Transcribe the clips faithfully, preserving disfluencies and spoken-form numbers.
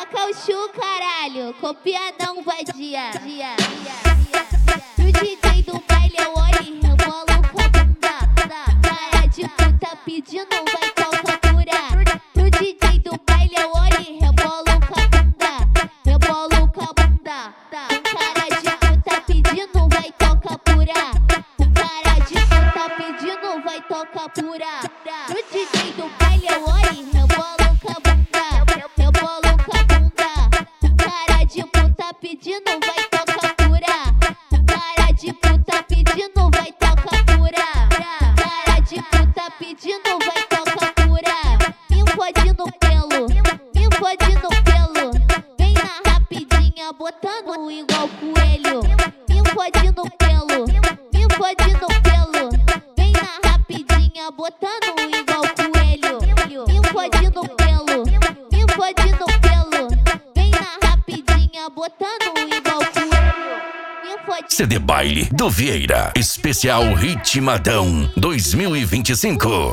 Toca o chu, caralho, copia não vadia. Dia, dia, dia. O D J do baile eu olho e rebolo com a bunda. Cara de puta pedindo, vai tocar pura. O D J do baile eu olho e rebolo com a bunda. Rebolo com a bunda. Cara de puta pedindo, vai tocar pura. Cara de puta pedindo, vai tocar pura. O D J do baile eu olho e rebolo com a bunda. Rebolo com a bunda. Cara de puta pedindo, vai tocar pura. Cara de puta pedindo, vai tocar pura. Cara de puta pedindo, vai tocar pura. Me fode no pelo, me fode no pelo. Vem na rapidinha, botando igual coelho. Me fode no pelo, me fode no pelo. Vem na rapidinha, botando igual coelho. Me fode no pelo, me fode no pelo. Vem na rapidinha, botando igual coelho. Me fode. C D Baile do Vieira, especial Ritmadão dois mil e vinte e cinco.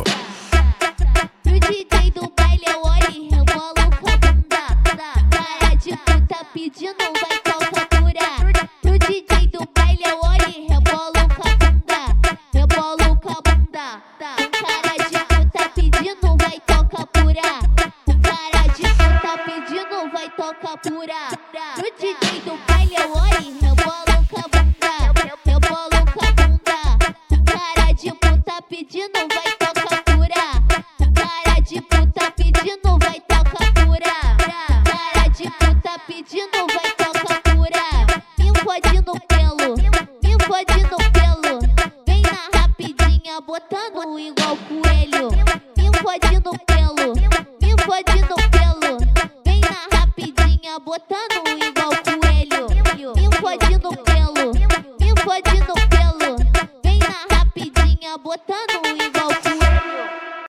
O D J do baile eu olho e rebolo com a bunda. Cara de puta pedindo, vai tocar pura. O D J do baile eu olho e rebolo com a bunda. Rebolo com a bunda. Cara de puta pedindo, vai tocar pura. Cara de puta pedindo, vai tocar pura. O D J do baile eu olho e rebolo com a bunda. Rebolo com a bunda. Cara de puta pedindo, vai tocar pura. Cara de puta pedindo, vai tocar pura. Cara de puta pedindo, vai tocar pura. Me fode no pelo, me fode no pelo. Vem na rapidinha, botando igual coelho. Me fode no pelo, me fode no pelo. Vem na rapidinha, botando igual coelho. Me fode no pelo, me fode no pelo. Vem na rapidinha, botando